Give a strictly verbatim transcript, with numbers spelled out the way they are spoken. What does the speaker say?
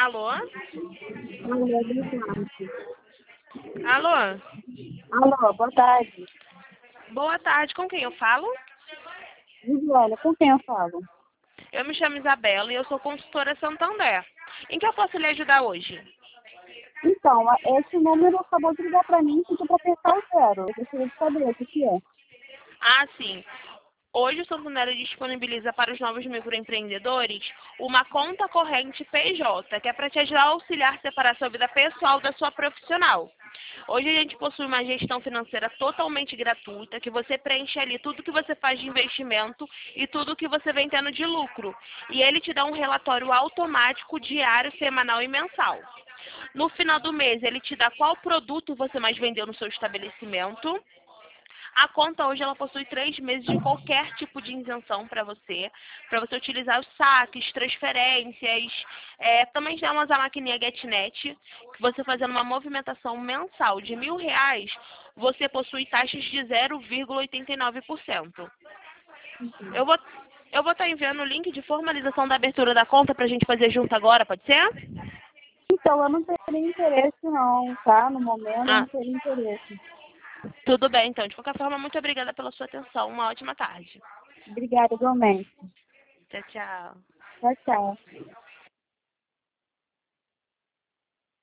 Alô? Alô, boa tarde. Alô? Alô, boa tarde. Boa tarde, com quem eu falo? Viviane, com quem eu falo? Eu me chamo Isabela e eu sou consultora Santander. Em que eu posso lhe ajudar hoje? Então, a- esse número acabou de ligar para mim e pediu para apertar o zero. Eu gostaria de saber o que que é. Ah, sim. Hoje o Santander disponibiliza para os novos microempreendedores uma conta corrente P J, que é para te ajudar a auxiliar a separar sua vida pessoal da sua profissional. Hoje a gente possui uma gestão financeira totalmente gratuita, que você preenche ali tudo que você faz de investimento e tudo que você vem tendo de lucro. E ele te dá um relatório automático diário, semanal e mensal. No final do mês, ele te dá qual produto você mais vendeu no seu estabelecimento. A conta hoje ela possui três meses de qualquer tipo de isenção para você, para você utilizar os saques, transferências, é, também temos a maquininha GetNet, que você fazendo uma movimentação mensal de mil reais, você possui taxas de zero vírgula oitenta e nove por cento. Eu vou eu vou estar enviando o link de formalização da abertura da conta para a gente fazer junto agora, pode ser? Então, eu não teria interesse não, tá? No momento, eu Ah, não teria interesse. tudo bem, então. De qualquer forma, muito obrigada pela sua atenção. Uma ótima tarde. Obrigada, igualmente. Tchau, tchau. Tchau, tchau.